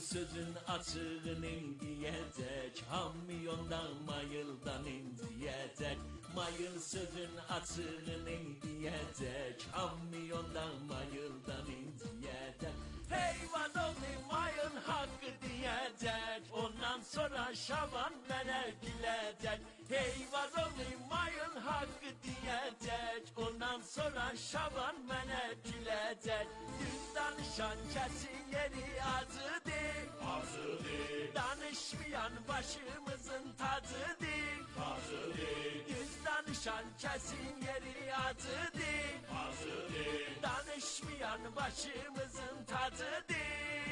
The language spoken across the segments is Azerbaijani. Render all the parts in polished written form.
sözün açığını diyecek, hamyondan mayıldan inciyecek. Mayıl sözün açığını diyecek, hamyondan mayıldan inciyecek. Hey vazoğlu mayıl hakkı diyecek, ondan sonra Şaban mənə gülecek. Hey vazoğlu mayıl hakkı diyecek, ondan sonra Şaban mənə gülecek. Düz danışan kesin yeri acıdır, acıdır. Danışmayan başımızın tacıdır, tacıdır. Düz danışan kesin yeri acıdır, acıdır. Danışmayan başımızın tacıdır.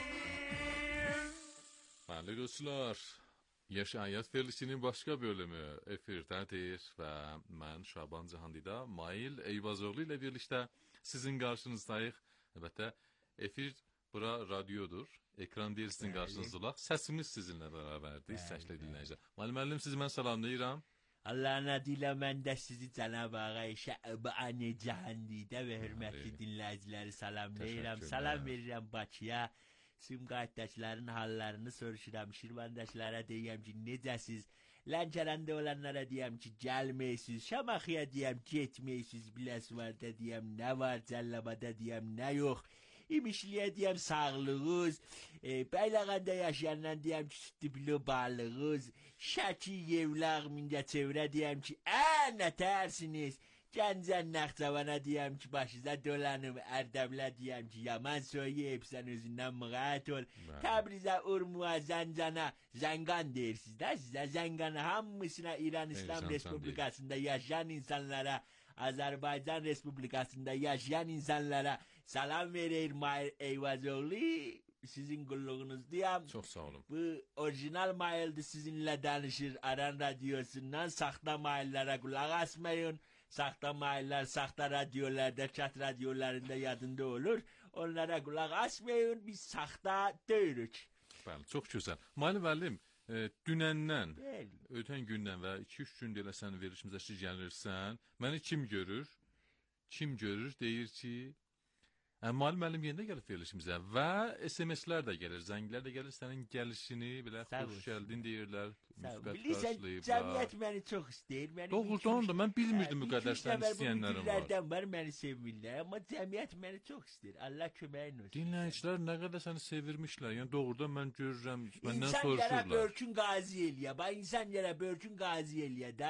Değerli dostlar, Yaşayat verilişinin başka bölümü efirdedir ve ben Şaban Cahandida, Mail Eyvazoğlu ile birlikte sizin karşınızdayıq. Elbette efir bura radyodur, ekran değil sizin karşınızda. Sesimiz sizinle beraberdir, səslə dinləyicilər. Müəllim, sizi mən salamlayıram. Allah'ın adıyla mən də sizi Cənab-ı Ağa Şaban Cahandida ve hürmetli dinleyicileri salamlayıram. Salam verirəm Bakıya. Sümqayıtdakilərin hallarını soruşuram. Şirvandakilərə deyəm ki, necəsiz? Lənkərəndə olanlara deyəm ki, gəlməyəsiz. Şamaxıya deyəm, getməyəsiz. Biləsuvarda deyəm, nə var? Cəllabada deyəm, nə yox? İmişliyə deyəm, sağlığınız. Bəyləğəndə yaşayandan deyəm ki, sütlü balığınız. Şəki, Yevlaq, Mingəçevrə deyəm ki, nə tərsiniz? Gəncən Naxçavana deyəm ki, başıza dolanım, Ərdəblə deyəm ki, yaman soyuyub, sən özündən müğayət ol. Təbrizə, Urmuğa, Zəncana, Zəngan deyirsiniz də sizə, Zəngana hamısına İran İslam Respublikasında yaşayan insanlara, Azərbaycan Respublikasında yaşayan insanlara salam verir Mail Eyvazoğlu. Sizin qulluğunuzdayım. Çox sağ olun. Bu orijinal maildir, sizinlə danışır Aran Radyosu'ndan. Saxta maillərə qulaq asmayın. Saxta maillər, saxta radyolarda, çat radyolarında yadında olur. Onlara qulaq asmayın, biz saxta deyirik. Bəli, çox gözəl. Müəllim, dünəndən, ötən gündən və 2-3 gün elə sən verilişimizə gəlirsən, məni kim görür? Kim görür? Deyir ki, müəllim yenə gəlib verilişimizə və SMS-lər də gəlir, zənglər də gəlir, sənin gəlişini belə xoş gəldin deyirlər, müsbət qarşılayıblar. Cəmiyyət məni çox istəyir. Doğrudan da mən bilmirdim bu qədər sən istəyənlərin var. Dillərdən var məni sevmirlər, amma cəmiyyət məni çox istəyir. Allah köməyin olsun. Dinləyicilər nə qədər səni sevirmişlər, yəni doğrudan mən görürəm, məndən soruşurlar. İnsan yərə börkün qazi eləyə, insan yərə börkün qazi eləyə də.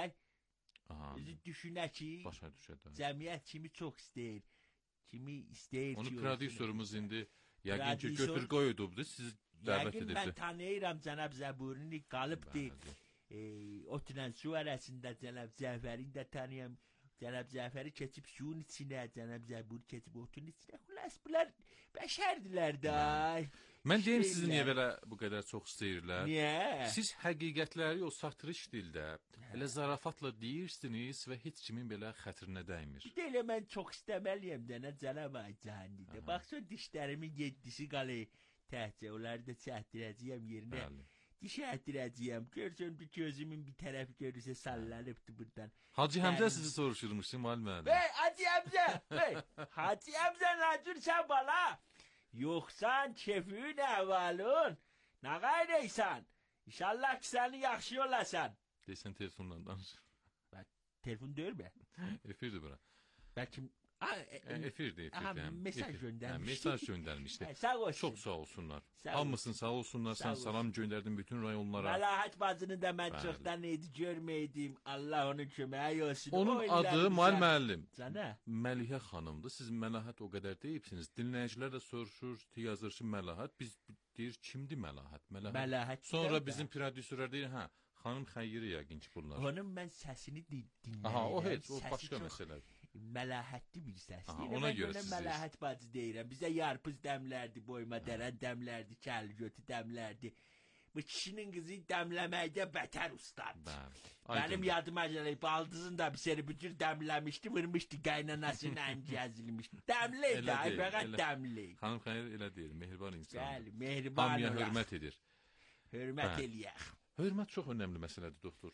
Düşünə ki, cəmiyyət kimi çox istəyir. Kimi istəyir ki... Onu prodüserimiz indi yəqin ki götür qoyudubdur, sizi dəvət edibdir. Yəqin mən tanıyıram Cənab Zəburini, qalıbdır. Oturan su arasında Cənab Cəfərini də tanıyam. Cənab Cəfəri keçib suyun içinə, Cənab Zəburi keçib otun içinə. Xulas, bunlar bəşərdilər də. Mən deyim sizi niyə belə bu qədər çox istəyirlər? Niyə? Siz həqiqətləri o satırış dildə elə zarafatla deyirsiniz və heç kimin belə xətrinə dəymir. Elə mən çox istəməliyəm də, nə Cənab Cəhandidə. Baxsın dişlərimin 7-si qalı təhcə, onları da çəkdirəcəyəm yerinə. Bəli. Dişi ətirəcəyəm. Görsün bir gözümün bir tərəfi görürsə sallanıbdır buradan. Hacı Həmzə sizi soruşurmuşsun müəllim. Hey Hacı Həmzə! Hey Hacı Həmzə nə dursan bala? Yoxsan kefin əhvalın? Nə qaydaysan? İnşallah ki səni yaxşı olasan. Deysən telefonla danış. Telefon deyil mi? Efirdir bura. Bəlkə Efirdir. Mesaj göndərmişdi. Mesaj göndərmişdi. Sağ olsun. Çox sağ olsunlar. Hamısın sağ olsunlar. Sən salam göndərdin bütün rayonlara. Məlahət bacını da mən çoxdan idi görməydim. Allah onun köməyi olsun. Onun adı müəllim. Cana. Məlihə xanımdır. Siz Məlahət o qədər deyibsiniz. Dinləyicilər də soruşur, yazır ki Məlahət. Biz deyir kimdir Məlahət? Məlahət. Sonra bizim prodüserlər deyir, xanım Xəyyiri yəqin ki bunlar. Onun mən səsini dinləyirəm. O heç, o başqa məsələdir. Məlahətli bir səsdir. Ona görə siz Məlahət bacı deyirəm. Bizə yarpız dəmlərdi, boyma dərən dəmlərdi, kəlgötü dəmlərdi. Bu kişinin qızı dəmləməkdə bətər ustadır. Mənim yadıma gəlir, baldızın da bir seri bücür dəmləmişdi, vırmışdı, qaynanasının ənci əzilmişdi. Dəmli də, fəqət dəmli. Xanım Xəyir elə deyir, mehriban insandır. Bəli, mehriban hamıya hörmət edir. Hörmət eləyək. Hörmət çox önəmli məsələdir, doktor.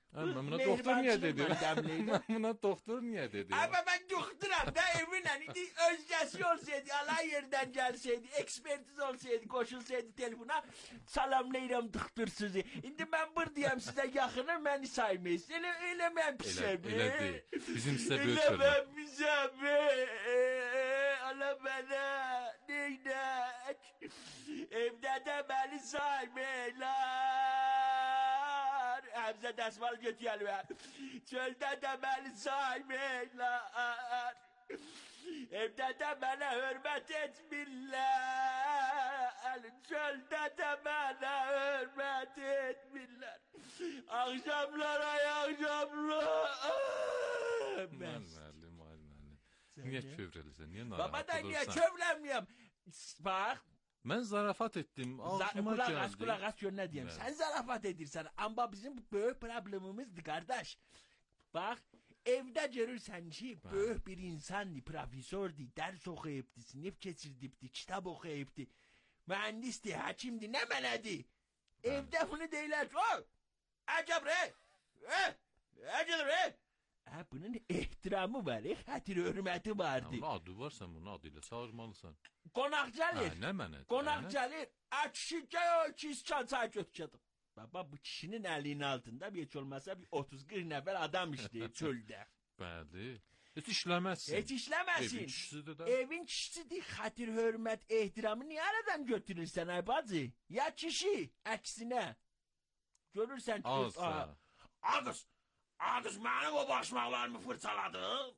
Amma buna doktor niyə dedi? Buna doktor niyə dedi? Ama ben doktoram da eminim. Özgəsi olsaydı, Allah yerden gelseydi, ekspertiz olsaydı, koşulsaydı telefona, salamlayıram doktor sizi. İndi ben buradayım size yakınım, beni saymayız. Öyle ben pisem. Elə deyil. Bizim sizə böyük Öyle hörmət. ben pisem. Allah bana neynek. Evde de beni saymaylar. Hamza dəsmal götürüyor. Çölde de beni saymaylar. Evde de bana hürmet etmirler. Çölde de bana hürmet etmirler. Akşamlar ay akşamlar. Müəllim. Niyə kövrəlisən? Niyə narahat Baba da niye olursan? kövrəmiyəm? Bak. Mən zarafat etdim. Ağzıma gəldi. Kulak as gör ne diyeyim. Evet. Sen zarafat edirsen ama bizim bu büyük problemimizdi kardeş. Bak evde görürsen ki büyük bir insandı, profesördü, ders okuyuptu, sınıf geçirdipti, kitap okuyuptu, mühendisti, hakimdi, ne menedi. Evde bunu deyler. Acab re. Acab re. Bunun ehtiramı var, xatir hürmeti vardı. Amma adı var, sən bunu adıyla çağırmalısan. Konak gelir. Nə mənə? Konak gelir. Açıkça 200 çay götüreceğim. Baba bu kişinin elinin altında bir hiç olmazsa bir 30-40 nefer adam işte çölde. Bəli. Heç işləməzsin. Hiç işlemesin. Evin kişisidir də. Evin kişisidir. Xatir hürmet ehtiramı niye aradan götürürsen ay bacı? Ya kişi aksine. Görürsen ki. Alsa. Ağız. Ağız benim o başmaqlarımı fırçaladı.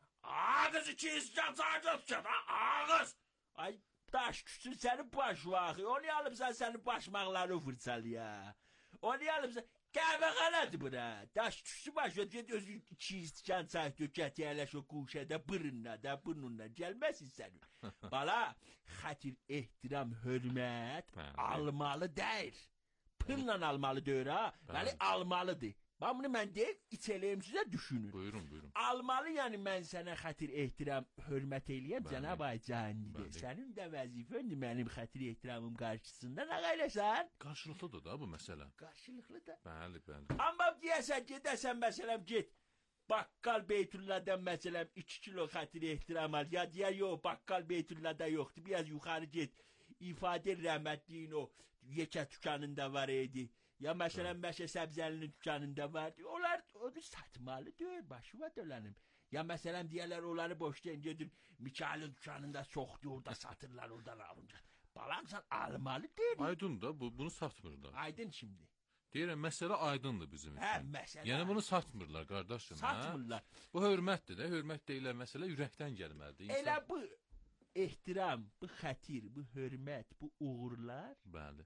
Ağız 200 çay götüreceğim. Ağız. Ay daş küçük senin baş vakı. Onu alıp senin başmaqlarını fırçalaya. Onu alıp sen kahve kanadı bura. Daş küçük baş ödeyet özü 200 çay döket yerleş o kuşada bırınla da burnunla gelmesin senin. Bala xatir ehtiram hürmet almalı değil. Pınla almalı diyor ha. Yani almalıdır. Ben bunu ben deyip içeleyim size düşünün. Buyurun. Almalı yani ben sana xatir ehtiram hürmet eyleyem Cenab-ı Hak cahannide. Bəli. Senin de vazifendi benim xatir ehtiramım karşısında ne gaylesən? Qarşılıqlıdır da bu məsələ. Karşılıklı da. Bəli. Ama diyesen gidersen mesela git. Bakkal Beytullah'dan mesela 2 kilo xatir ehtiram al. Ya diye yok bakkal Beytullah'da yoktu. Biraz yukarı git. İfade rahmetliğin o yeke dükkanında var idi. Ya mesela Meşe Sebzeli'nin dükkanında vardı. Onlar onu satmalı diyor. Başıma dolanım. Ya mesela diğerler onları boştan gelir. Mikail'in dükkanında çoktu orada satırlar oradan alınca. Balam sen almalı değil. Aydın da bunu satmırlar. Aydın şimdi. Deyirəm, məsələ aydındır bizim üçün. Hə, məsələ. Yəni bunu satmırlar qardaşım. Satmırlar. Bu hörmətdir də. Hörmət deyilən məsələ ürəkdən gəlməlidir. Elə bu ehtiram, bu xatir, bu hörmət, bu uğurlar. Bəli.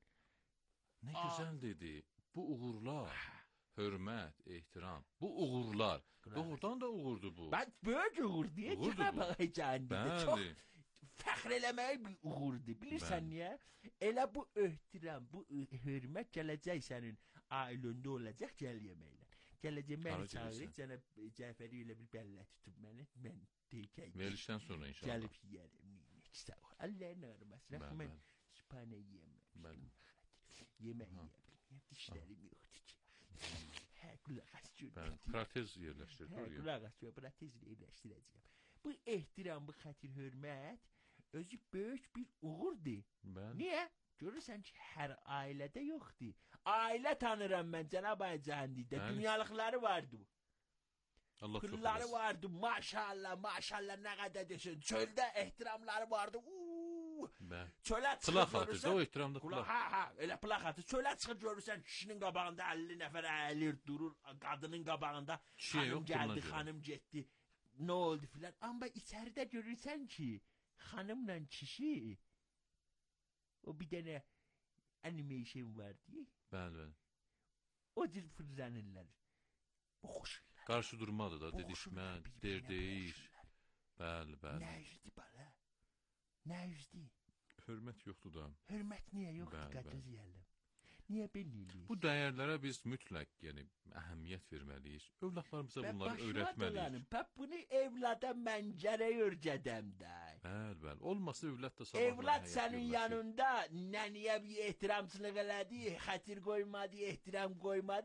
Nə gözəl dedi. Bu uğurlar, hörmət, ehtiram. Bu uğurlar. Doğrudan da uğurdur bu. Ben böyle uğur diye Uğurdur Cenab-ı bu. Hak cahannede çok Bəli. fəxr eləməyə bir uğurdur. Bilirsən Bəli. niyə? Elə bu ehtiram, bu hörmət gələcək sənin ailəndə olacaq gəl yeməklə. Gələcək məni Hara çağırır, gedirsən? Cənab Cəfəri ilə bir bəllə tutub məni, mən deyəcək. Verilişdən sonra inşallah. Gəlib yeyərəm. Sağ ol. Allah'ın armasına Bəli, mən bəli. sübhanə yeyəməm. Bəli. Yemək yeyəbilməyəm. Dişlərim yoxdur ki. Hə, qulaq as gör. Bəli. Protez yerləşdirir. Hə, qulaq as gör. Protez yerləşdirəcəyəm. Bu ehtiram, bu xatir hörmət özü böyük bir uğurdur. Bəli. Niyə? Görürsən ki, hər ailədə yoxdur. Ailə tanıram mən Cenab-ı Hak cəhənnəmdə. Bəli. Dünyalıqları vardı. Allah çox Pulları eləsin. vardı. Maşallah nə qədər desin. Çöldə ehtiramları vardı. Bəli. Çölə çıxır Plaq atır da görürsən. o ehtiramda plaq. Ha, elə plaq atır. Çölə çıxır görürsən kişinin qabağında 50 nəfər əyilir, durur. Qadının qabağında Kişiyə xanım yox, puluna gəldi, görə. xanım getdi. Nə oldu filan. Amma içəridə görürsən ki, xanımla kişi o bir dənə animation vardı. Bəli. O cür fırlanırlar. Boğuşurlar. Qarşı durmadı da Boğuşurlar, dedişmə, bir-birinə deyir. boğuşurlar. Bəli. Nə üzdü bala? Nə üzdü? Hörmət yoxdur da. Hörmət niyə yoxdur Bəli, qadın ziyələm? Niyə belirləyir? Bu dəyərlərə biz mütləq, yəni əhəmiyyət verməliyik. Övladlarımıza bunları öyrətməliyik. Bax bunu evlada mən gərək öyrədəm də. Bəli. Olmasa övlad da sabah Evlad sənin yanında nəniyə bir ehtiramçılıq elədi, xətir qoymadı, ehtiram qoymadı.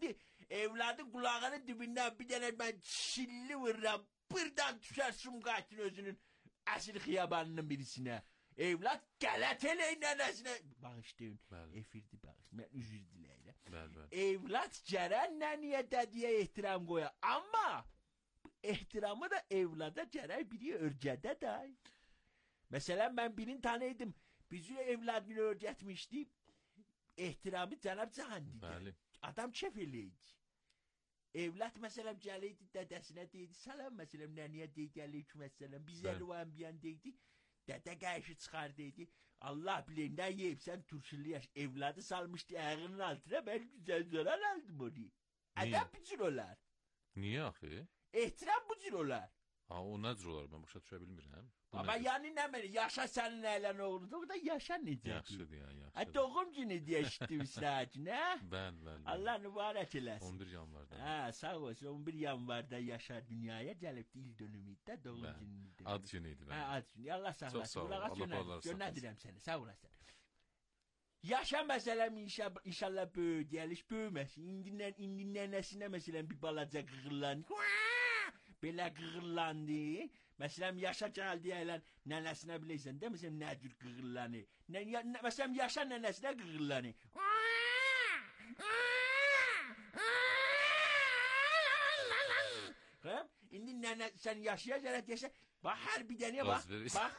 Evladın kulağının dibinden bir tane ben çilli vururam. Birden düşer Sumqayıtın özünün əsl xiyabanının birisine. Evlat gələt eləyin nənəsinə. Bağışlayın. Efirdi bağış. Mən üzr diləyirəm. Evlat gərək nəniyə dədiyə ehtiram qoya. Amma ehtiramı da evlada gərək biri örgədə də. Məsələn mən birini tanıydım. Bizi evladını öğretmişti. İhtiramı Cenab Cahandi'de. Adam çefiliydi. Evlat mesela gəliydi dədəsinə deydi. Salam mesela nəniyə deydi. Aleykümselam. Bizə lüvənbiyan deydi. Dədə qayışı çıxar deydi. Allah biləndən yeyibsən turşullu yaş. Evladı salmışdı ayağının altına. Ben güzel zoran aldım onu. Adam bu cür olar. Niye axı? İhtiram bu cür olar. Ha, o nə cür olar? Ben başa düşə bilmirəm. Ama yani ne böyle yaşa senin eğlen oğlu. O da yaşa ne diyor? Yaxşıdır ya, yaxşıdır. Ha doğum günü diye işittim sadece ne? Ben. Allah mübarek eylesin. 11 yanvarda. Ha sağ olsun 11 yanvarda yaşar dünyaya gelip il dönümündə doğum günüydü. Ad günüydü ben. Ha ad günü. Allah sağ olasın. Çok sağ ol. Allah bağlar Yönlendirəm seni sağ olasın. Yaşa meselem inşallah böyüyəliş böyüməsin. İndi nənəsinə məsələn bir balaca qığırlandı. Belə qığırlandı. Məsələn yaşa gəldi elə nənəsinə bilirsən də məsələn nə cür qığırlanı. Məsələn yaşa nənəsinə qığırlanı. İndi nənə sən yaşaya gələt yaşa. Bax hər bir dənəyə bax. Bax.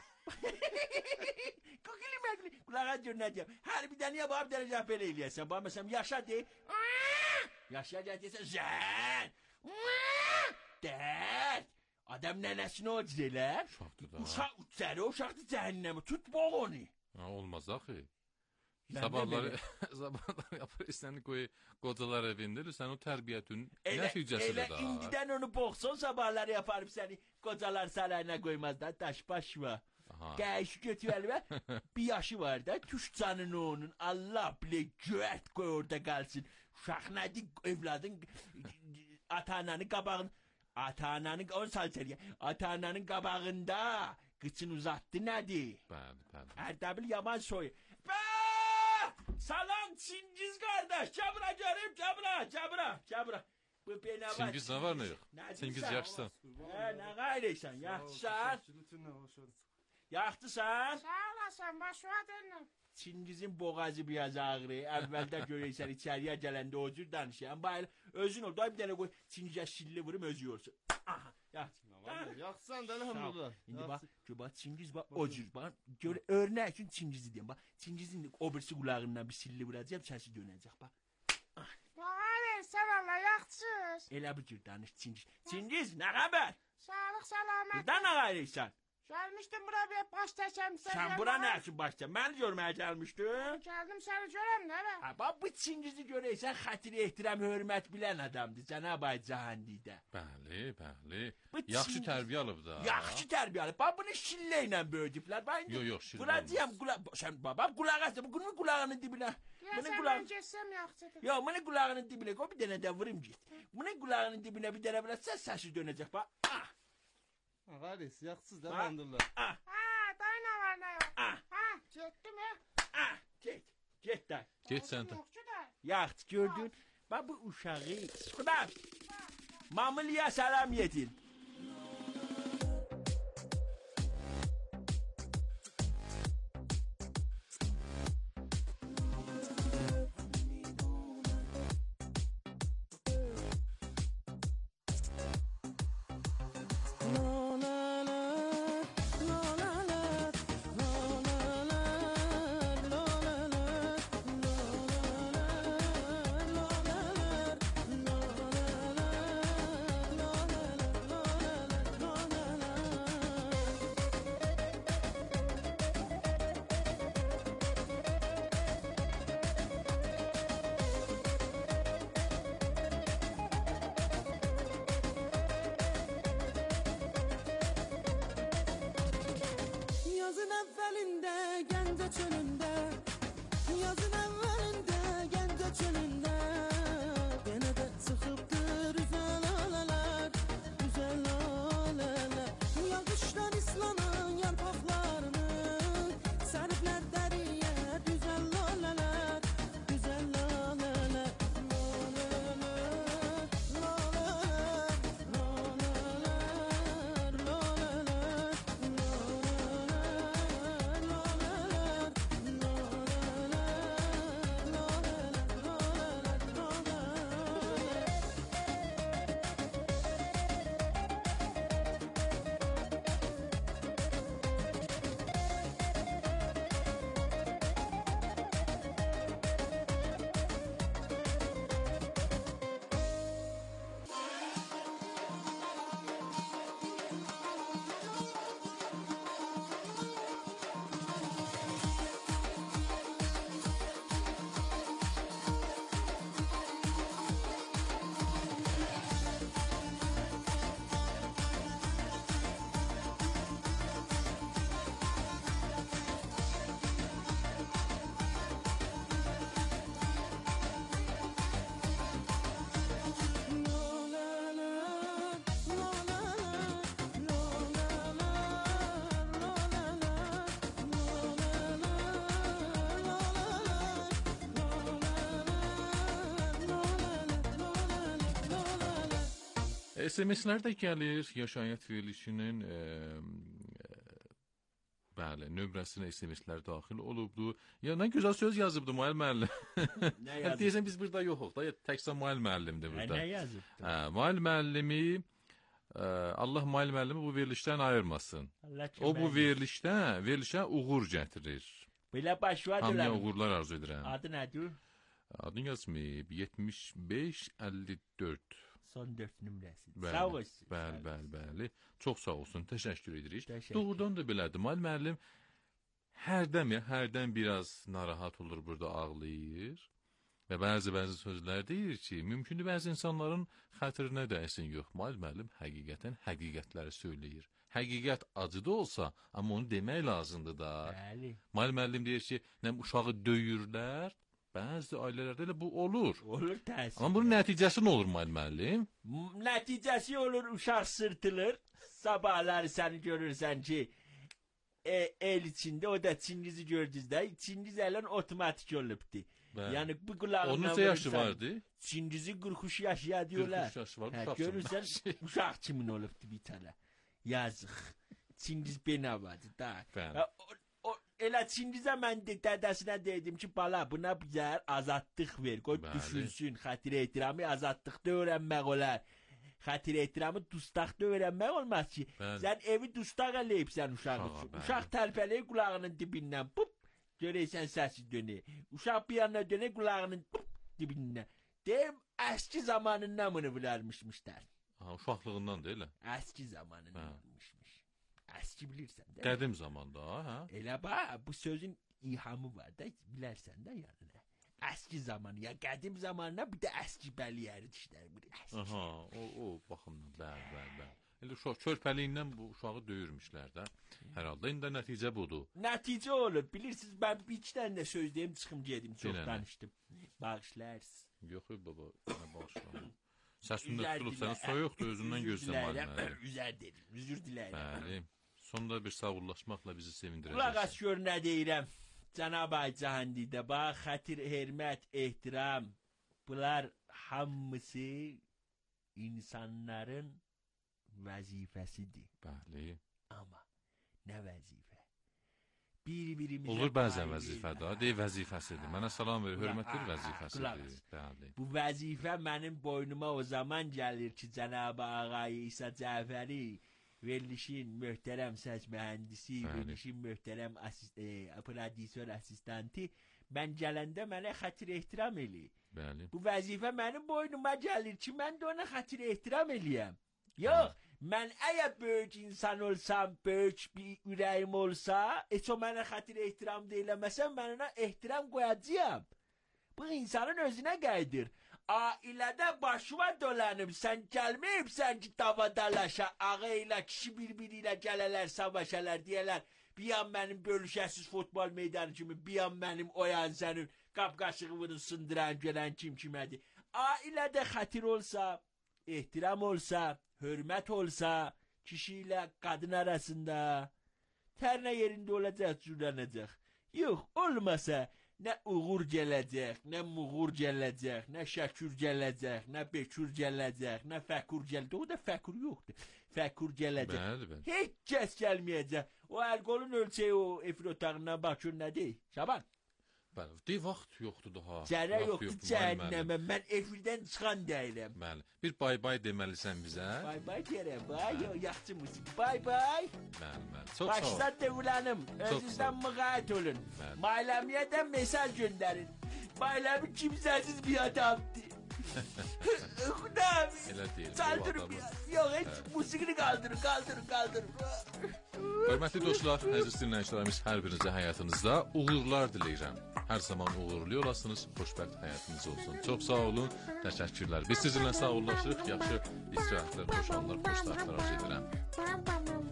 Kulağa dönəcəm. Hər bir dənəyə bax bir dənə cəhb elə eləyəsən. Bax məsələn yaşa de. Yaşa gələt desən zən. Dərd. Adam nənəsini o cüzələr. Uşaqdır da. Uşaqdır cəhənnəmi. Tut boğ onu. Olmaz axı. Sabahları yapır səni qoy qocalar evində, sən o tərbiyyətin nəticəsidir Elə da. indidən onu boğsun sabahları yaparım səni qocalar sarayına qoymazlar. Daş baş var. Qəşi götürəli və bir yaşı var da. Tuş canını onun. Allah bilə göyət qoy orada qalsın. Uşaq nədir evladın ata-ananın qabağın. Ata-ananın onu salçəliyə. Ata-ananın qabağında qıçını uzatdı nədir? Bəli. Ərdəbil yaman soyu. Salam Çingiz kardeş. Cabra görüm cabra. Bu bena var. Çingiz ne var ne yok? Çingiz yaxşısan. Ne gayrıysan? Yaxşısan. Yaxşısan. Sağ olasın başvadın. Çingizin boğazı biraz ağrı. Əvvəldə görəysən içəriyə gələndə o cür danışıyan. Bayıl özün ol. Bir dənə qoy Çingizə şilli vurum özü olsun. Aha. Yaxşısan da elhamdülillah. İndi bax Çingiz bax o cür bax. Örnək üçün Çingizi deyim. Bax Çingizin o birisi qulağından bir silli vuracaq, səsi dönəcək bax. Bağır sen Allah yaxşısız. Elə bu cür danış Çingiz. Çingiz nə xəbər? Sağlıq salamet. Burdan nə qayrıysan? Gelmiştim buraya bir baş təşəm. Sən bura nə üçün başla? Mən görməyə gəlmişdim. Geldim seni görəm nə be? Bax bu Çingizi görəysən xətiri ehtiram hörmət bilən adamdır. Cənab-ı Cahandidə. Bəli. Yaxşı tərbiyə alıb da. Yaxşı tərbiyə alıb. Bax bunu şillə ilə böyüdüblər. Yox, şillə. Qulacıyam, sən baba qulaq as. Bunun qulağının dibinə. Deyəsən mən geçsəm yaxşıdır. Yox, bunun qulağının dibinə qoy bir dənə də vurum get. Bunun qulağının dibinə bir dənə vurarsan səsi dönəcək bax. Qardaş, yaxşısız da elhamdülillah. Day nə var nə yox. Getdim Get də. Get sən də. Yaxşı gördün. Bax bu uşağı. Xuda. Mamılıya salam yetin. SMS-lər də gəlir. Yaşayət verilişinin bəli, nömrəsinə SMS-lər daxil olubdu. Ya nə gözəl söz yazıbdı müəllim. Nə yazıb? Deyəsən biz burada yoxuq da. Təkcə müəllimdir burada. Nə yazıbdı? Müəllimi Allah müəllimi bu verilişdən ayırmasın. O bu verilişə uğur gətirir. Belə baş var Hamıya deyirəm. uğurlar arzu edirəm. Adı nədir? Adın yazmayıb 7554. Son 4 nömrəsi. Bəli, Sağ olsun. Bəli. Çox sağ olsun. Təşəkkür edirik. Təşəkkür. Doğrudan da belədir. Müəllim hərdən biraz narahat olur, burada ağlayır. Və bəzi sözlər deyir ki, mümkündür bəzi insanların xətrinə dəysin. Yox, müəllim həqiqətən həqiqətləri söyləyir. Həqiqət acı da olsa, amma onu demək lazımdır da. Bəli. Müəllim deyir ki, nə uşağı döyürlər. Bəzi ailələrdə elə bu olur. Olur təəssüf. Amma bunun nəticəsi nə olur müəllim? Nəticəsi olur, uşaq sırtılır. Sabahları səni görürsən ki, el içində, o da Çingizi gördüzdə, Çingiz ələn otomatik olubdu. Bəli. Yəni bu qulağına Onun neçə yaşı vardı? Çingizi 43 yaşıya diyorlar. 43 yaşı var. Görürsən, uşaq kimin olubdu bir tane. Yazıq. Çingiz benavadı da. Bəli. Elə Çingizə mən dədəsinə dedim ki, bala buna bizə azadlıq ver, qoy düşünsün, xatirə ehtiramı azadlıqda öyrənmək olar. Xatirə ehtiramı dustaqda öyrənmək olmaz ki. Sən evi dustaq eləyibsən uşaq üçün. Uşaq tərpələyib qulağının dibindən, pup, görəysən səsi dönür. Uşaq bir yana dönür qulağının pup dibindən. Deyim, əski zamanından bunu bilərmişmişlər. Uşaqlığından da elə. Əski zamanından bilmişmiş. Əski bilirsən də. Qədim zamanda, hə? Elə bax, bu sözün ilhamı var da, bilərsən də yanına. Əski zamanı, ya qədim zamanına bir də əski bəliyəri dişlər. Aha, o baxımdan, bəli. Elə uşaq körpəliyindən bu uşağı döyürmüşlər də. Hər halda indi nəticə budur. Nəticə olur, bilirsiniz, mən bir iki dənə də söz deyim, çıxım gedim, çox danışdım. Bağışlarsınız. Yox, baba, nə bağışlamam. Səsində tutulub səni soyuqdur, özündən görsən müəllimə. Üzür diləyirəm. Bəli. Sonda bir sağollaşmaqla bizi sevindirəcəksən. Qulaq as gör nə deyirəm. Cənab Ay Cahandidə bax, xatir, hörmət, ehtiram. Bunlar hamısı insanların vəzifəsidir. Bəli. Amma nə vəzifə? Bir-birimizə olur bəzən vəzifədə, deyil vəzifəsidir. Mənə salam ver, hörmətdir vəzifəsidir. Bəli. Bu vəzifə mənim boynuma o zaman gəlir ki, Cənab Ağay İsa Cəfəri verilişin möhtərəm səs mühəndisi, verilişin möhtərəm prodüser asistanti, mən gələndə mənə xatir ehtiram eləyir. Bəli. Bu vəzifə mənim boynuma gəlir ki, mən də ona xatir ehtiram eləyəm. Yox, mən əgər böyük insan olsam, böyük bir ürəyim olsa, heç o mənə xatir ehtiram deyiləməsəm, mən ona ehtiram qoyacağım. Bu insanın özünə qayıdır. Ailədə başıma dolanıb, sən gəlməyibsən ki, davadalaşa, ağa ilə, kişi bir-biri ilə gələlər, savaşalar, deyələr, bir yan mənim bölüşəsiz futbol meydanı kimi, bir yan mənim o yan sənin qapqaşığını sındıran, görən kim kimədir. Ailədə xatir olsa, ehtiram olsa, hörmət olsa, kişi ilə qadın arasında, tərnə yerində olacaq, cürlənəcək. Yox, olmasa, nə uğur gələcək, nə muğur gələcək, nə şəkür gələcək, nə bekür gələcək, nə fəkur gələcək. O da fəkur yoxdur. Fəkur gələcək. Bəli. Heç kəs gəlməyəcək. O əlqolun ölçəyi o efir otağından baxır nədir? Şaban. Bəli. Dey vaxt yoxdur daha. Cərə yoxdur, cəhənnəmə. Mən efirdən çıxan deyiləm. Bəli. Bir bay deməlisən bizə. Bay deyirəm. Yaxşı müzik. Bay. Bəli. Çox sağ ol. Başda devlanım. Özünüzdən müqayət olun. Bayləmiyə də mesaj göndərin. Bayləmi kimsəsiz bir adamdır. Xudam. Elə deyil. Çaldırın. Yox, heç musiqini qaldırın. Hörmətli dostlar, əziz dinləyicilərimiz, hər birinizə həyatınızda uğurlar diləyirəm. Hər zaman uğurlu olasınız, xoşbəxt həyatınız olsun. Çox sağ olun, təşəkkürlər. Biz sizinlə sağollaşırıq, yaxşı istirahətlər, xoş anlar, xoş saatlər arzu edirəm.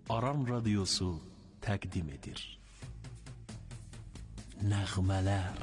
Aran Radyosu təqdim edir. Nəğmələr.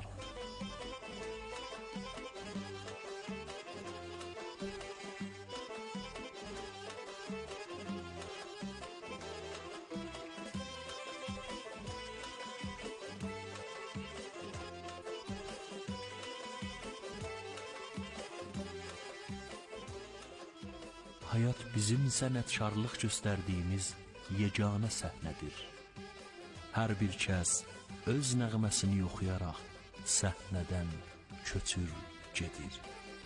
Hayat bizim sənətkarlıq göstərdiyimiz yeganə səhnədir. Hər bir kəs öz nəğməsini oxuyaraq səhnədən köçür gedir.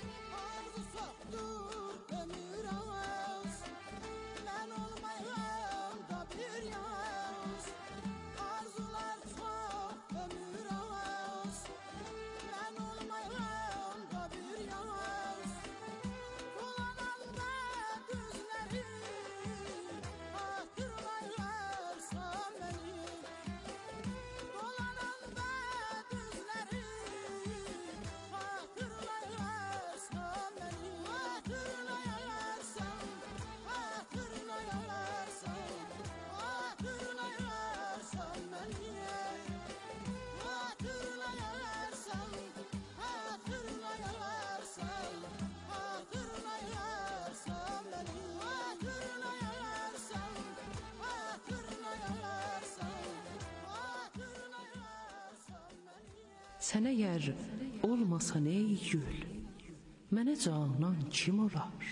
Sən əgər olmasan ey gül, mənə canan kim olar?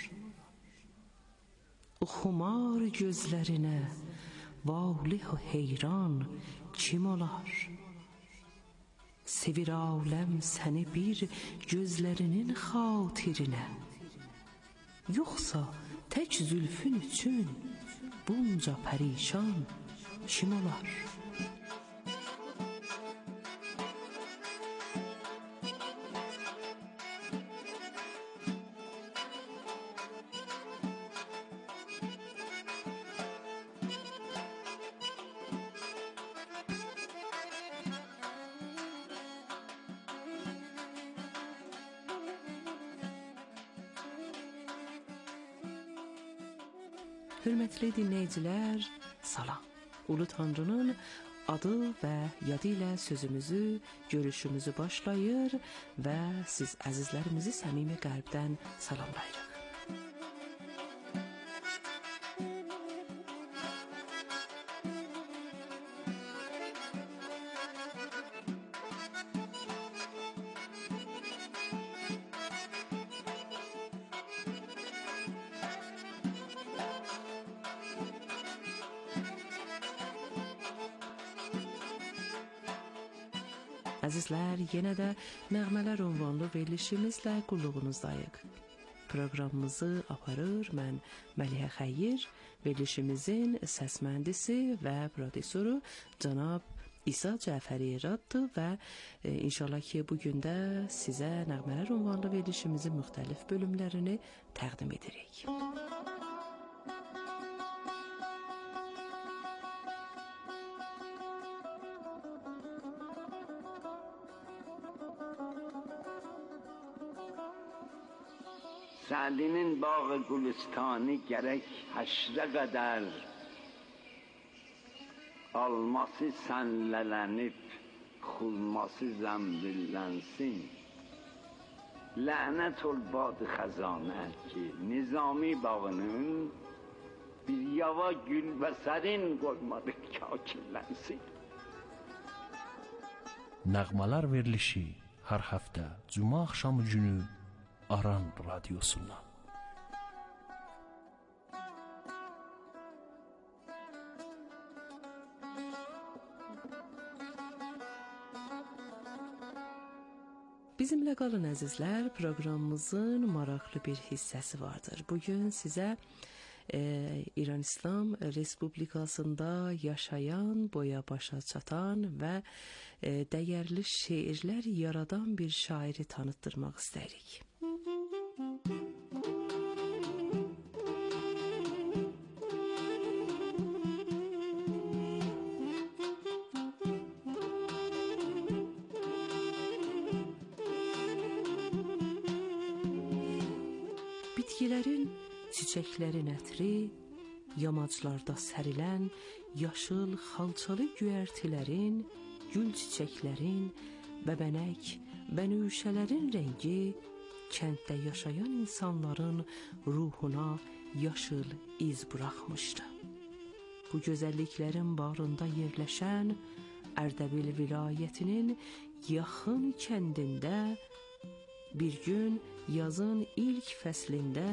O xumar gözlərinə valih o heyran kim olar? Sevir aləm səni bir gözlərinin xatirinə, yoxsa tək zülfün üçün bunca pərişan kim olar? Hörmətli dinləyicilər, salam. Ulu Tanrının adı və yadı ilə sözümüzü, görüşümüzü başlayır və siz əzizlərimizi səmimi qəlbdən salamlayırıq. Əzizlər, yenə də Nəğmələr ünvanlı verilişimizlə qulluğunuzdayıq. Proqramımızı aparır mən Məlihə Xəyir, verilişimizin səs mühəndisi və prodüsörü cənab İsa Cəfəri Raddır və inşallah ki, bugün də sizə Nəğmələr ünvanlı verilişimizin müxtəlif bölümlərini təqdim edirik. سعدی'nin باغ گلستانی gerek haşre kadar alması senlelenip xulması zembüllensin. Lanet ol bad xazanə ki Nizami bağının bir yava gül ve serin koymadı kakirlensin. Nəğmələr verilişi hər həftə Cuma axşamı günü Aran Radyosu'ndan. Bizimlə qalın əzizlər, proqramımızın maraqlı bir hissəsi vardır. Bugün sizə İran İslam Respublikasında yaşayan, boya başa çatan və dəyərli şeirlər yaradan bir şairi tanıtdırmaq istəyirik. Bitkilərin, çiçəklərin ətri yamaclarda sərilən yaşıl xalçalı göyərtilərin, gül çiçəklərin, bəbənək, bənövşələrin rəngi kənddə yaşayan insanların ruhuna yaşıl iz buraxmışdı. Bu gözəlliklərin bağrında yerləşən Ərdəbil vilayətinin yaxın kəndində bir gün yazın ilk fəslində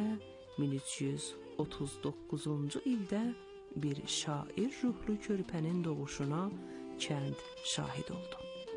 1339-cu ildə bir şair ruhlu körpənin doğuşuna kənd şahid oldu.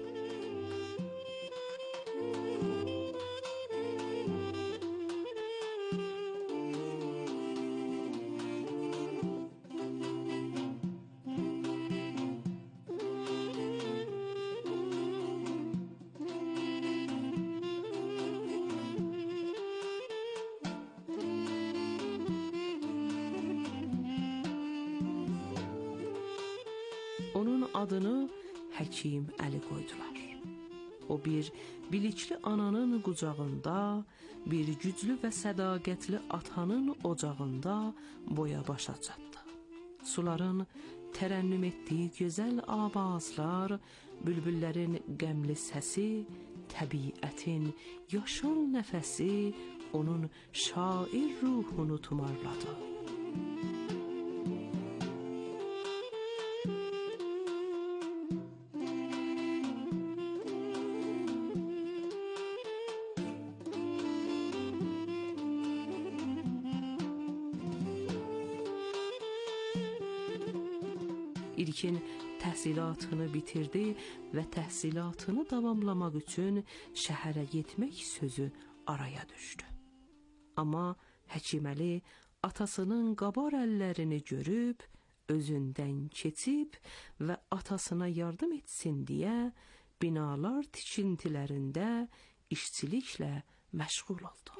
Onun adını Həkim Əli qoydular. O bir bilikli ananın qucağında, bir güclü və sədaqətli atanın ocağında boya başa çatdı. Suların tərənnüm etdiyi gözəl avazlar, bülbüllərin qəmli səsi, təbiətin yaşıl nəfəsi onun şair ruhunu tumarladı. İlkin təhsilatını bitirdi və təhsilatını davamlamaq üçün şəhərə getmək sözü araya düşdü. Amma Həkim Əli atasının qabar əllərini görüb, özündən keçib və atasına yardım etsin deyə binalar tikintilərində işçiliklə məşğul oldu.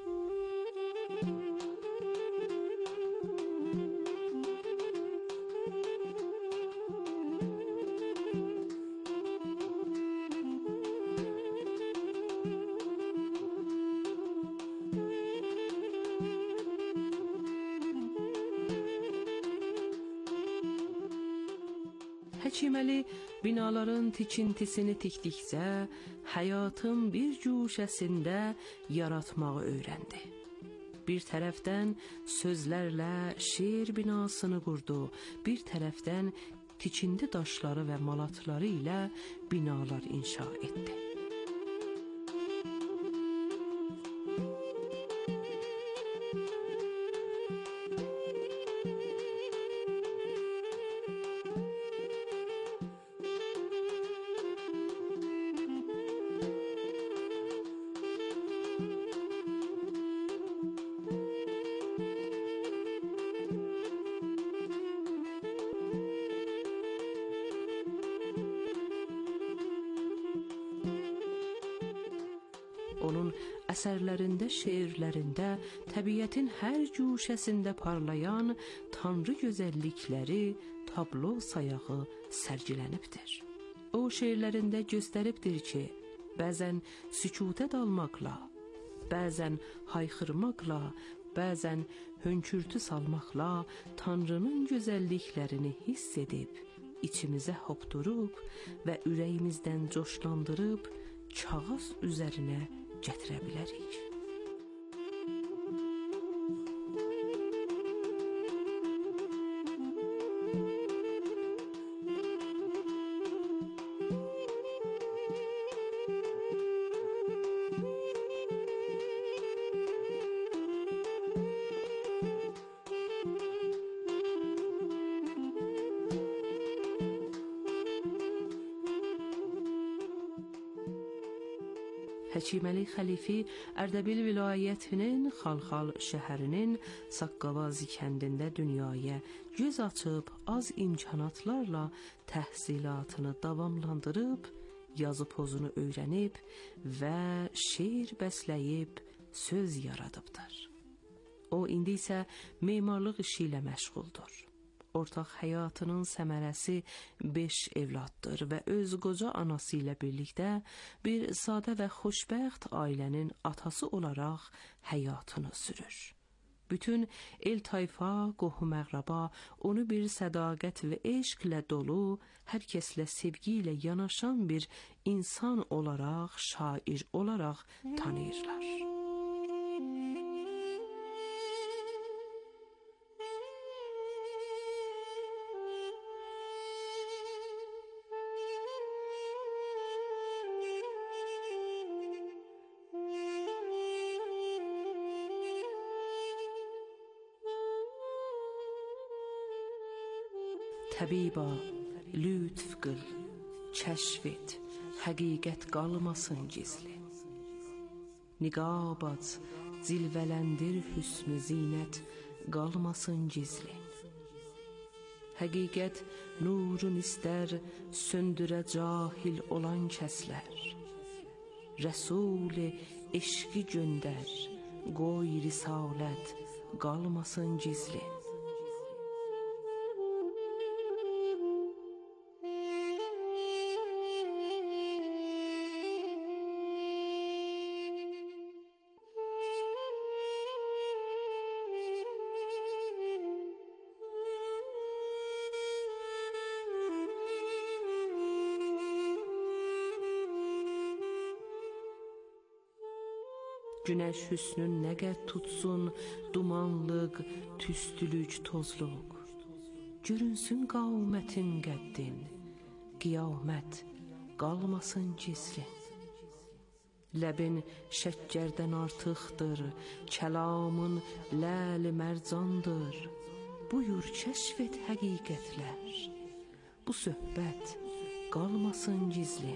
Həkim Əli binaların tikintisini tikdikcə həyatın bir guşəsində yaratmağı öyrəndi. Bir tərəfdən sözlərlə şeir binasını qurdu, bir tərəfdən tikinti daşları və malatları ilə binalar inşa etdi. Onun əsərlərində, şeirlərində təbiətin hər guşəsində parlayan tanrı gözəllikləri tablo sayağı sərgilənibdir. O şeirlərində göstəribdir ki, bəzən sükutə dalmaqla, bəzən hayxırmaqla, bəzən hönkürtü salmaqla Tanrının gözəlliklərini hiss edib, içimizə hopdurub və ürəyimizdən coşlandırıb kağız üzərinə gətirə bilərik. Həkim Əli Xəlifi Ərdəbil vilayətinin Xalxal şəhərinin Saqqavazi kəndində dünyaya göz açıb az imkanatlarla təhsilatını davamlandırıb, yazı pozunu öyrənib və şeir bəsləyib söz yaradıbdır. O indi isə memarlıq işi ilə məşğuldur. Ortaq həyatının səmərəsi 5 evladdır və öz qoca anası ilə birlikdə bir sadə və xoşbəxt ailənin atası olaraq həyatını sürür. Bütün el tayfa, qohum-əqraba onu bir sədaqət və eşqlə dolu, hər kəslə sevgi ilə yanaşan bir insan olaraq, şair olaraq tanıyırlar. Təbiba, lütf qıl, kəşf et, həqiqət qalmasın gizli. Niqab aç, cilvələndir hüsnü zinət, qalmasın gizli. Həqiqət nurun istər, söndürə cahil olan kəslər. Rəsul-i eşqi göndər, qoy risalət, qalmasın gizli. Günəş hüsnün nə qəd tutsun, dumanlıq, tüstülük, tozluq. Görünsün qamətin qəddin, qiyamət qalmasın gizli. Ləbin şəkkərdən artıqdır, kəlamın ləl-i mərcandır. Buyur kəşf et həqiqətlər, bu söhbət qalmasın gizli.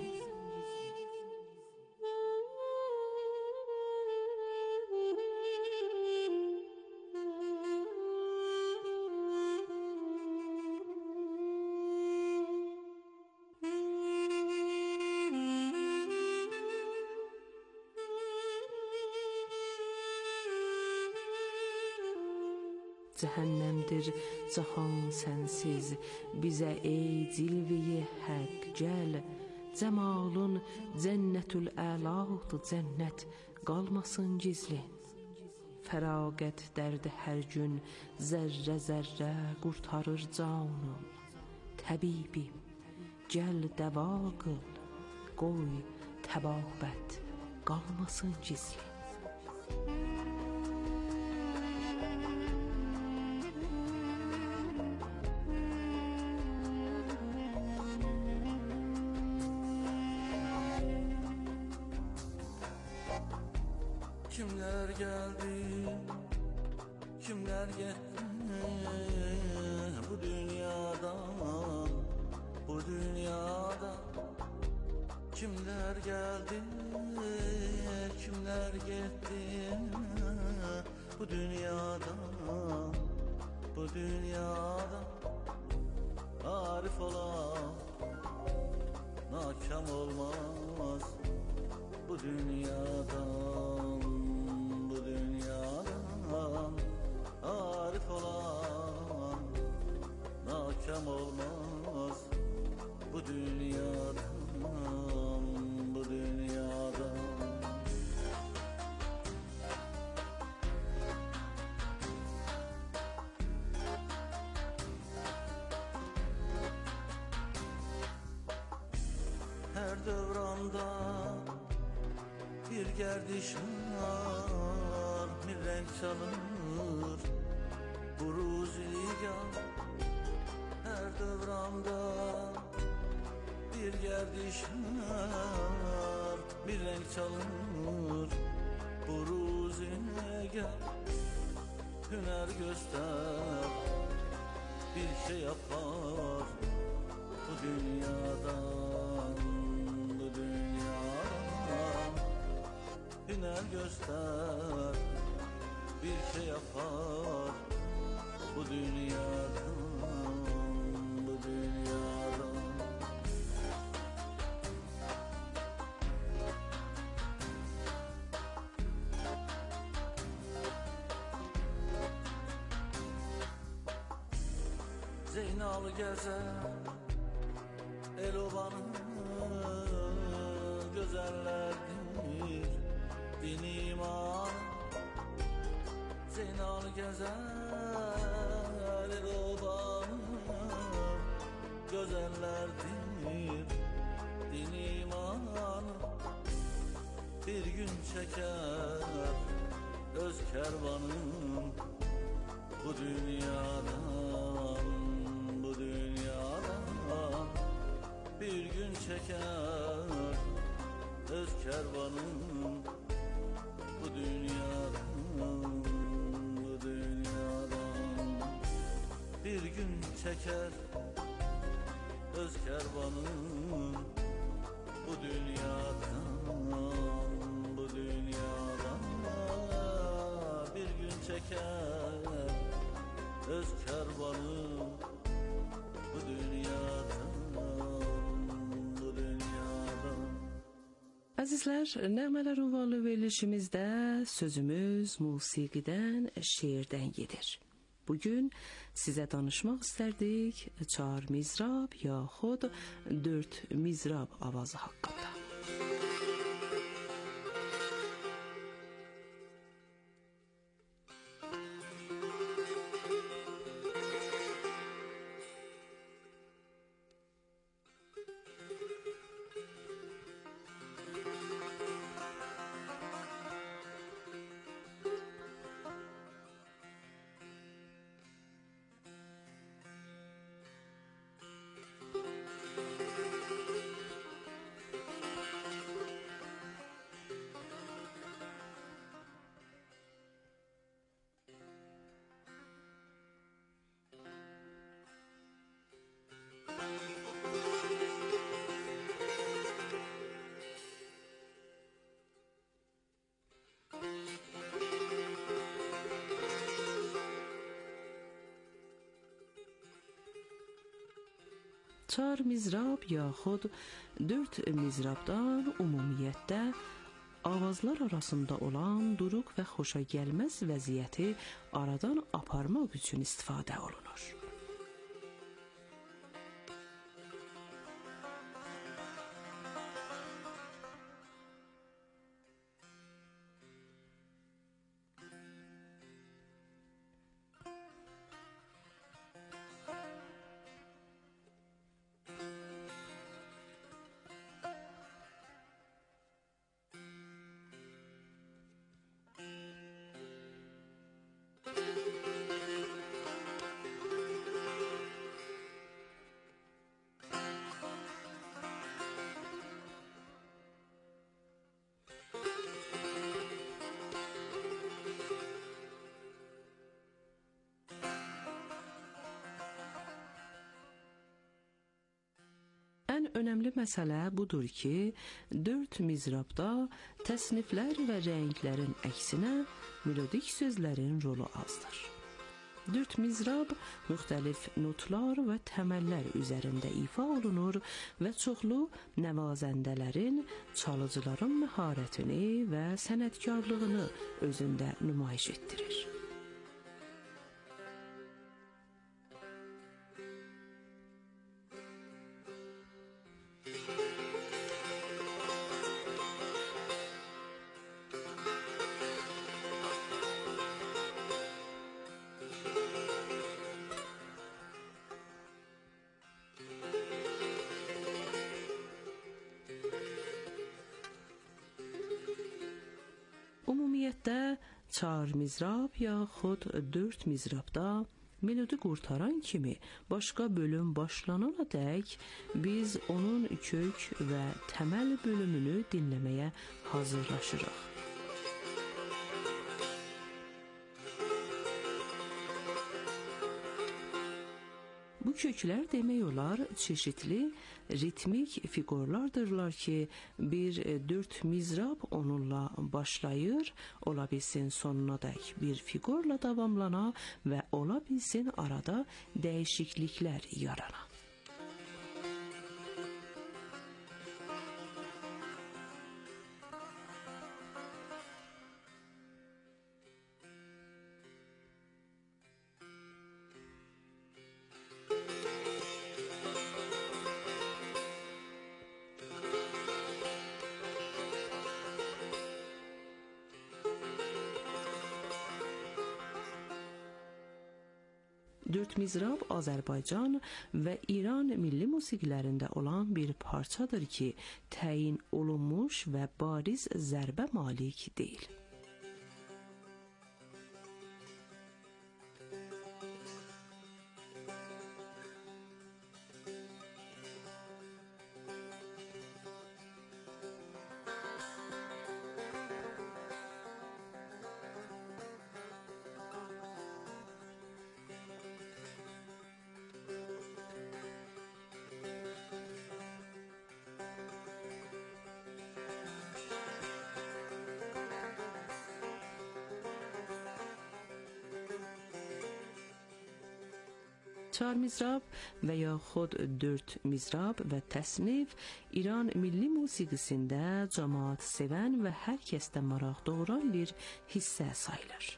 Cəhənnəmdir cahan sənsiz, bizə ey cilveyi həq gəl. Cəmalun cənnətül əladır, cənnət qalmasın gizli. Fəraqət dərdi hər gün, zərrə zərrə qurtarır canım. Təbibim, gəl dəva qıl, qoy təbabət qalmasın gizli. Kimler geldi, kimler gitti bu dünyadan, bu dünyadan. Kimler geldi, kimler gitti bu dünyadan, bu dünyadan. Arif olan nakam olmaz bu dünyadan, bu dünyadan. Arif olan nakam olmaz bu dünyadan, bu dünyadan. Her devranda bir gerdiş var, bir renk çalınır buruziga. Her devranda bir gerdiş var, bir renk çalınır buruziga. Hüner göster, bir şey yapar bu dünyadan, bu dünyadan. Hüner göster, bir şey yapar bu dünyadan, bu dünyadan. Zeynal gezer el-obanı güzellerdir din iman. Zeynal gezer robanım, güzellerdir din imanı. Bir gün çeker öz kervanım bu dünyadan, bu dünyadan. Bir gün çeker öz kervanım bu dünyadan, bu dünyadan. Bir gün çeker öz kervanım bu dünyadan, bu dünyadan. Bir gün çeker öz kervanım bu dünyadan, bu dünyadan. Əzizlər, Nəğmələr ünvanlı verilişimizdə sözümüz musiqidən, şeirdən gedir. Bugün sizə danışmaq istərdik 4 mizrab yaxud 4 mizrab avazı haqqında. Çar mizrab yaxud 4 mizrabdan ümumiyyətdə avazlar arasında olan duruq və xoşa gəlməz vəziyyəti aradan aparmaq üçün istifadə olunur. Ən önəmli məsələ budur ki, 4 mizrabda təsniflər və rənglərin əksinə melodik sözlərin rolu azdır. 4 mizrab müxtəlif notlar və təməllər üzərində ifa olunur və çoxlu nəvazəndələrin, çalıcıların məharətini və sənətkarlığını özündə nümayiş etdirir. Ümumiyyətdə 4 mizrab yaxud 4 mizrabda melodi qurtaran kimi başqa bölüm başlanana dək biz onun kök və təməl bölümünü dinləməyə hazırlaşırıq. Bu köklər demək olar çeşitli ritmik fiqurlardırlar ki, bir 4 mizrab onunla başlayır, ola bilsin sonuna dək bir fiqurla davamlana və ola bilsin arada dəyişikliklər yarana. Dört mizrab Azərbaycan və İran milli musiqilərində olan bir parçadır ki, təyin olunmuş və bariz zərbə malik deyil. Çar mizrab və yaxud dörd mizrab və təsnif İran milli musiqisində cəmaat sevən və hər kəsdə maraq doğuran bir hissə sayılır.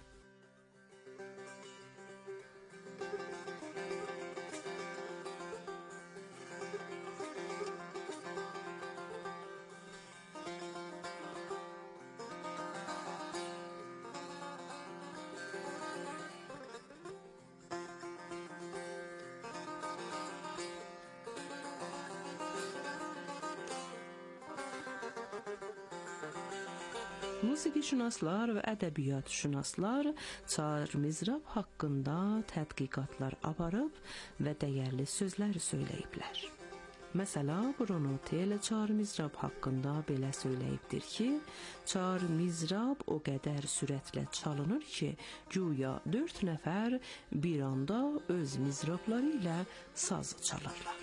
Musiqişünaslar və ədəbiyyatşünaslar çar mizrab haqqında tədqiqatlar aparıb və dəyərli sözlər söyləyiblər. Məsəla, Bruno Tel çar mizrab haqqında belə söyləyibdir ki, çar mizrab o qədər sürətlə çalınır ki, güya 4 nəfər bir anda öz mizrabları ilə saz çalırlar.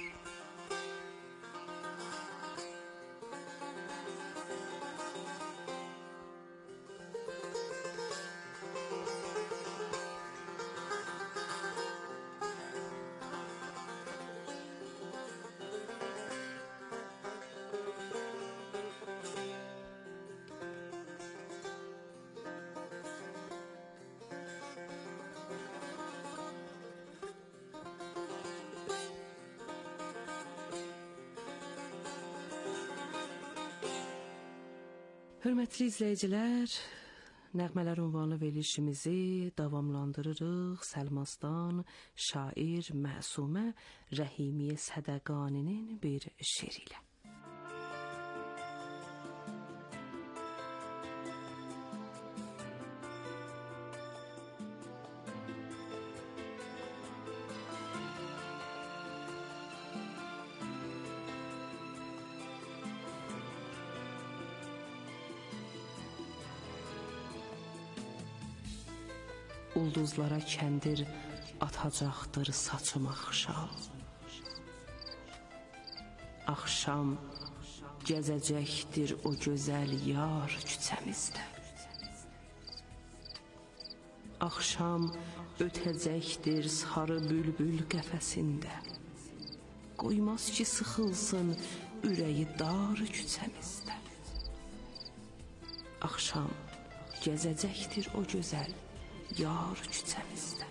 Hörmətli izləyicilər, nəğmələr ünvanlı verilişimizi davamlandırırıq Səlmastan şair Məsumə Rəhimiyyə Sədəqaninin bir şeiri ilə. Ulduzlara kəndir atacaqdır saçım axşam. Axşam gəzəcəkdir o gözəl yar küçəmizdə. Axşam ötəcəkdir sarı bülbül qəfəsində. Qoymaz ki sıxılsın ürəyi dar küçəmizdə. Axşam gəzəcəkdir o gözəl yar küçəmizdə.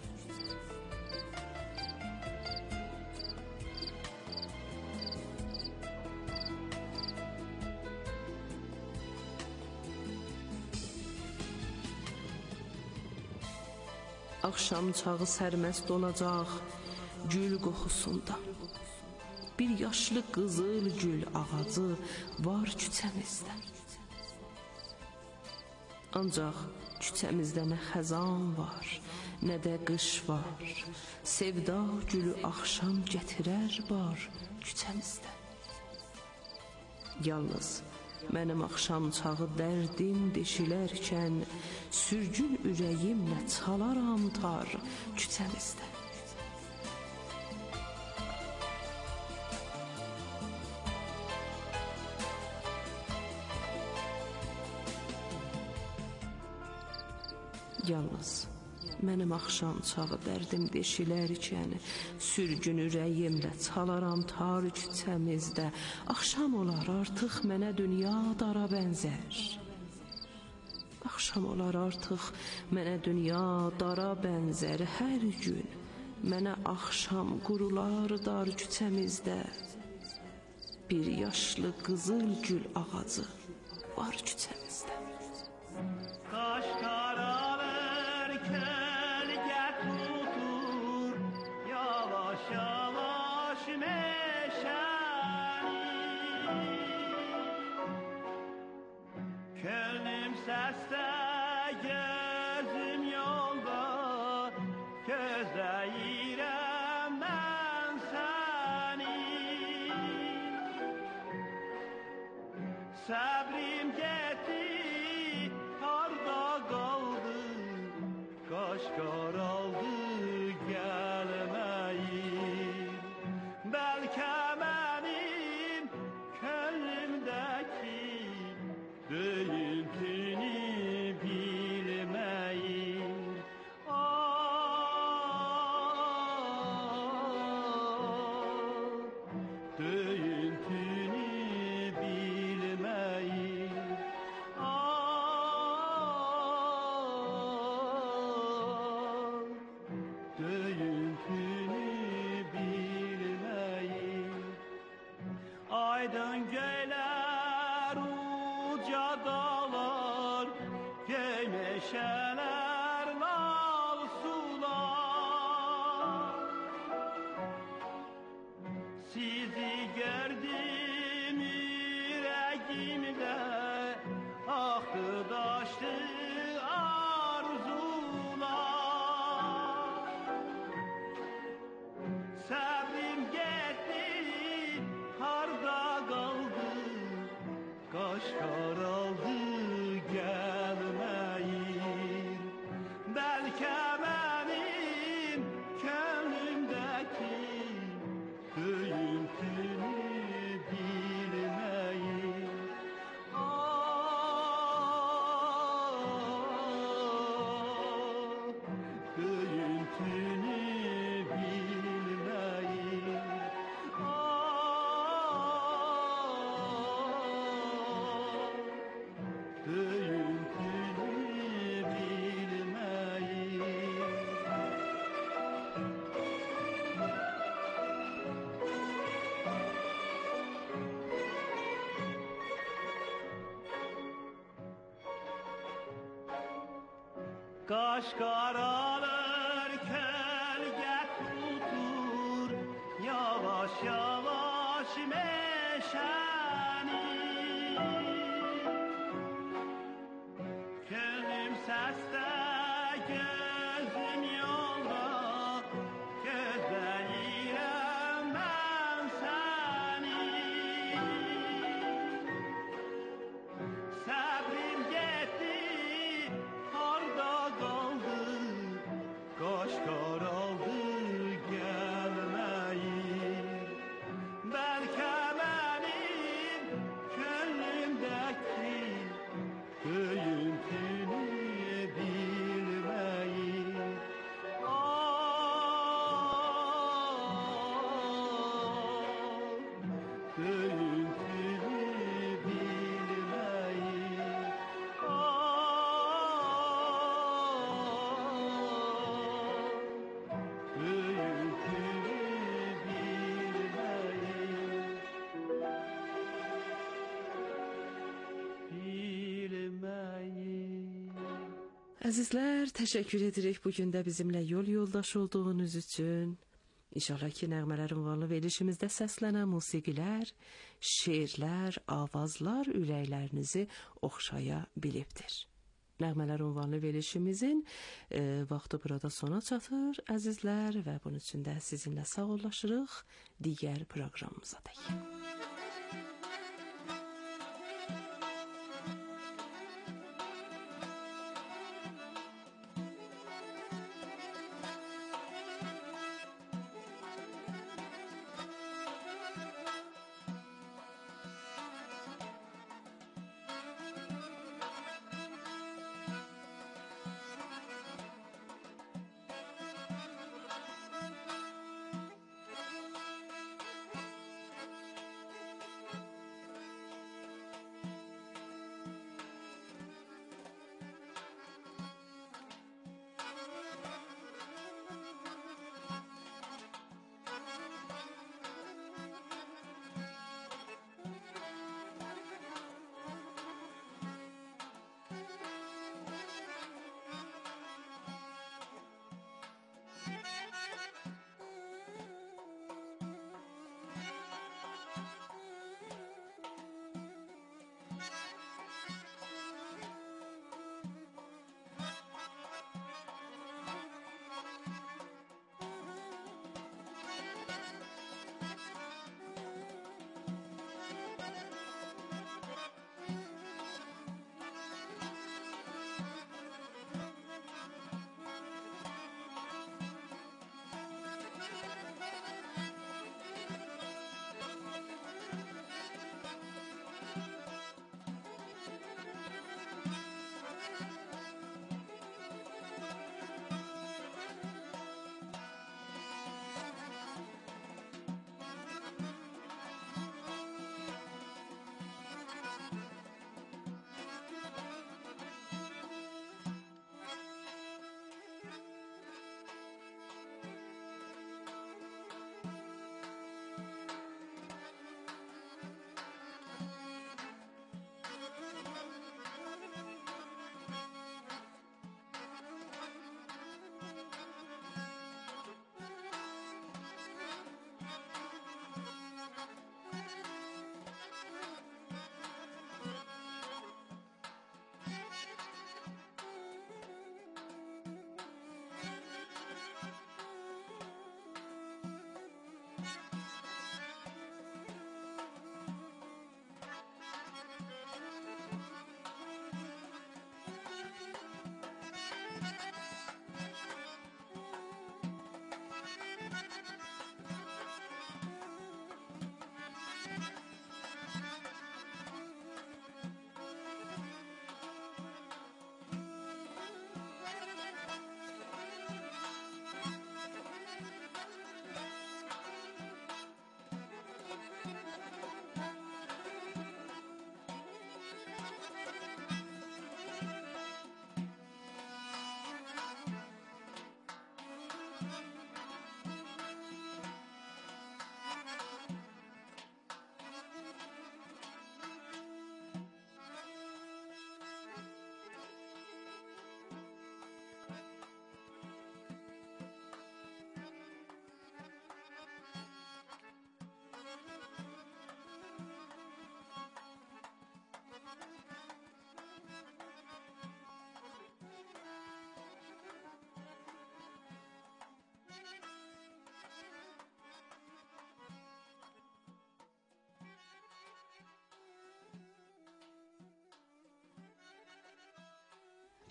Axşam çağı sərməst olacaq gül qoxusunda. Bir yaşlı qızıl gül ağacı var küçəmizdə. Ancaq küçəmizdə nə xəzan var, nə də qış var. Sevda gülü axşam gətirər bar küçəmizdə. Yalnız mənim axşam çağı dərdim deşilərkən, sürgün ürəyimlə çalaram tar küçəmizdə. Yalnız mənim axşam çağı dərdim deşilərkən, sürgün ürəyimlə çalaram tar küçəmizdə. Axşam olar artıq mənə dünya dara bənzər. Axşam olar artıq mənə dünya dara bənzər. Hər gün mənə axşam qurular dar küçəmizdə. Bir yaşlı qızıl gül ağacı var küçəmizdə. Kaş karalar kölge tutur, səsdə, gözüm yolda, gözləyirəm mən səni. Səbrim getdi, harda qaldı, qaş qaraldı, gəlməyim. Bəlkə mənim könlümdəki döyüntünü bilməyim. Döyüntünü bilməyim. Döyüntünü bilməyim. Aydın göylər, uca dağlar, göy meşələr, lal sular. Sizi gördüm ürəyimdə, axdı daşdı arzular. Səbrim getdi, harda qaldı, qaş qaraldı, gəlməyim. Bəlkə mənim könlümdəki döyüntünü bilməyim. Döyüntünü bilməyim. Döyüntünü bilməyim. Qaş qaralır, kölgə tutur, yavaş yavaş meşəni. Könlüm səsdə, gözüm yolda, gözləyirəm mən səni. Səbrim getdi, harda qaldı, qaş qaraldı, gəlməyim. Bəlkə mənim könlümdəki döyüntünü bilməyim. Döyüntünü bilməyim. Döyüntünü bilməyim. Əzizlər, təşəkkür edirik bugün də bizimlə yol yoldaş olduğunuz üçün. İnşallah ki, Nəğmələr ünvanlı verilişimizdə səslənən musiqilər, şeirlər, avazlar ürəklərinizi oxşaya bilibdir. Nəğmələr ünvanlı verilişimizin vaxtı burada sona çatır, əzizlər, və bunun üçün də sizinlə sağollaşırıq digər proqramımıza dək.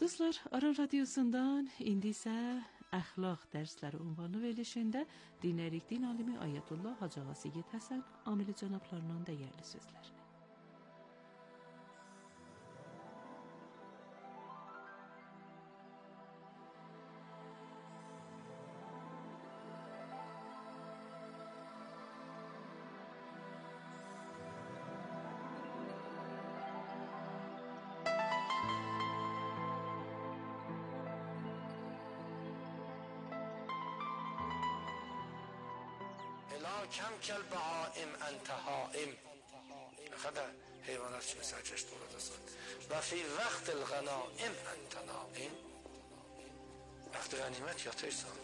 Dostlar, Aran Radyosu'ndan indi isə əxlaq dərsləri ünvanlı verilişində dinlərik din alimi Ayətullah Hacı Ağa Seyid Həsən Amili cənablarının dəyərli sözlərini. کم کل بهائم انت هائم خدا حیوانات چه سرچشت دولت است و فی وقت الغنائم انت نائم وقت غنیمت yatırsan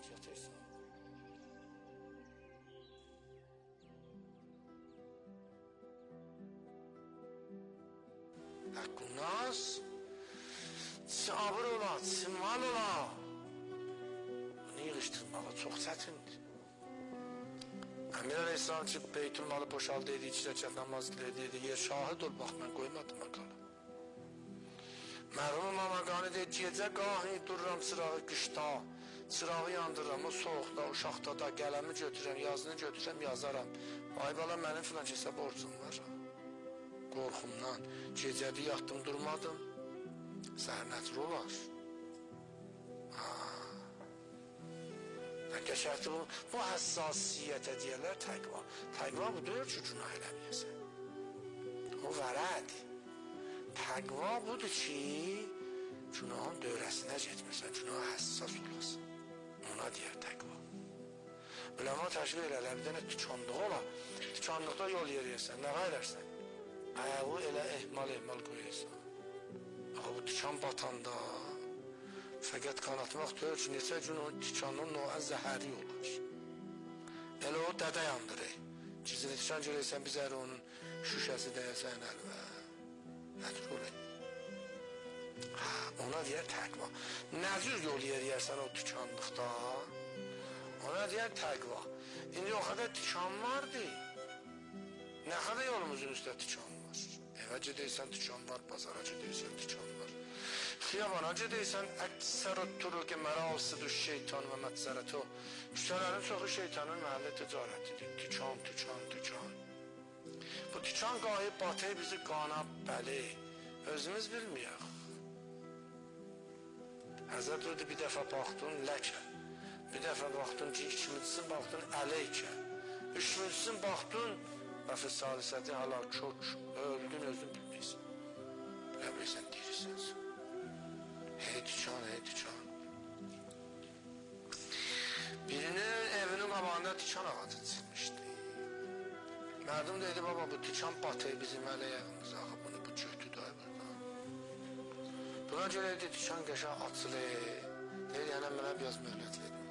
Hakkınaz sabır ola, simal ola bunu yığıştırmalı çok çətindir. Əmir Aleyhisselam ki, Beytül malı boşaldı dedi, iki rəkat namaz dedi, yer şahid ol, bax, mən qoymadım maqalı. Mərhum Mamaqani deyir, gecə qahi dururam sırağı qışda, sırağı yandırıram, o soğuqda, uşaqda da, qələmi götürəm, yazını götürəm, yazaram. Ay bala, mənim filan kəsə borcum var. Qorxumdan, gecəli yatdım, durmadım, səhər olar. Qəşərti bu həssasiyyətə deyərlər təqva. Təqva budur ki, günah eləməyəsən. O vərədir. Təqva budur ki, günahın dövrəsinə getməsən, günaha həssas olasın. Ona deyər təqva. Üləma təşbih elələr, bir dənə tükanlığı ola. Tükanlıqda yol yeriyəsən, nə qaylərsən? Ayağı elə ehmal qoyursan. Bu tükan batanda fəqət qanatmaq deyir ki, neçə gün o tikanın noğa zəhəri olur. Elə o dədə yandırır. Cizini tikan görəysən, bizər onun şüşəsi dəyəsən əlvə. Nədir olur? Ona deyər təqva. Nəcür yol yeriyərsən o tikanlıqda? Ona deyər təqva. İndi o qədər tikan vardır. Nə qədər yolumuzun üstə tikan var? Evə gedəysən tikan var, bazara gedəysən tikan var. Xiyabana gedəysən, əksər turuq mərasıdır şeytan və mətzərət o. Küçələrin çoxu şeytanın məhəllə ticarətidir. Tükan. Bu tükan qayıb batı bizi qana bəli. Özümüz bilməyək. Həzrət Rüdü bir dəfə baxdın ləkə. Bir dəfə baxdın ki, ikincisi baxdın əleykə. Üçüncüsün baxdın və fəsalisəti hala kök, öldün özün bilməysən. Bilməysən, dirisən. Hey tükan. Birinin evinin qabağında tükan ağacı çıxmışdı. Mərdim dedi, baba bu tükan batı bizim ələ yağımız ağı, bunu bu götüdür buradan. Buna görə dedi, tükan qəşə açılır. Deyir, yəni mənə biraz möhlət verin.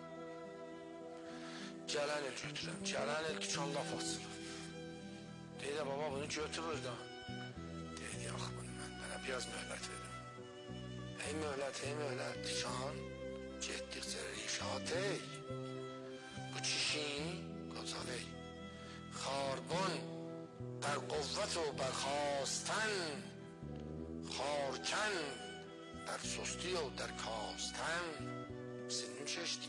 Gələn il götürəm, gələn il tükan laf açılır. Deyir, baba bunu götür buradan. Deyir, yox bunu mənə biraz möhlət verin. Ey möhlət, tükan getdikcə rişat ey. Bu kişin qocalır. Xarbon در قوت و برخاستن خارکن در سستی و در کاستن سنین çeşdi.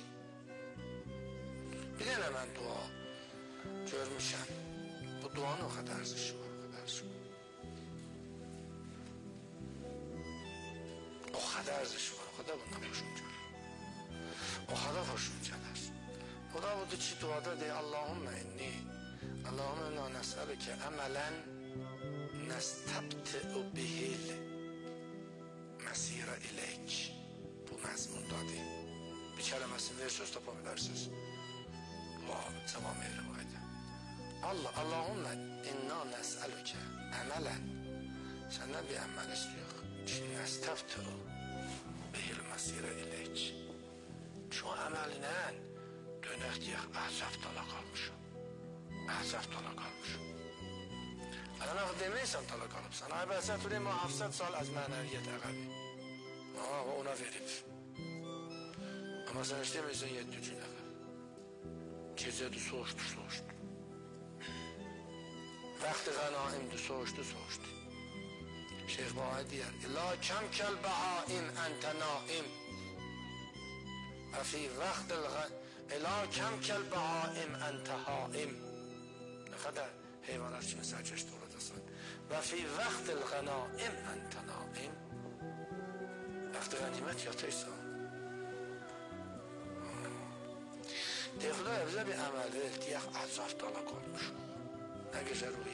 Bir dənə mən dua görmüşəm. Bu duanın o qədər arzusu var, o qədər arzusu. O qədər arzusu var, o qədər bundan xoşum gəlir. O qədər xoşum gəlir. O da budur ki, duada deyir, Allahümme inni Allahümme inna nes'aluke amelen nestabti'u bihil mesira ileyk. Bu məzmundadır. Bir kələməsini ver, söz tapa bilərsiniz. Cavab verir o ayda. Allahümme inna nes'aluke amelen səndən bir əməl istiyor ki, nestabti'u bihil mesira ileyk. Şu əməlinə dönək deyək, əhzəf dala qalmışım. Əhzəf dala qalmışım. Ələn axı deməysən dala qalıbsan. Ay bəhsət ürəyim, 700 sal az mənəviyyət əqəbi. Ona verib. Amma sən işləməysən 7 gün əqəb. Gecədir, soğuşdu. Vaxtı qənaimdir, soğuşdu. شیخ باقی دیگر لا کم کل بهائم انت نائم و فی وقت الا کم کل بهائم انت هائم. نخدا حیوانات چی مثل چشت دولت هستن. و فی وقت الغنائم انت نائم. وقت غنیمت یا تیسان دیخدا evde bir əməli eltiyək əzaf dala qoymuş. Nə gözəl rüya.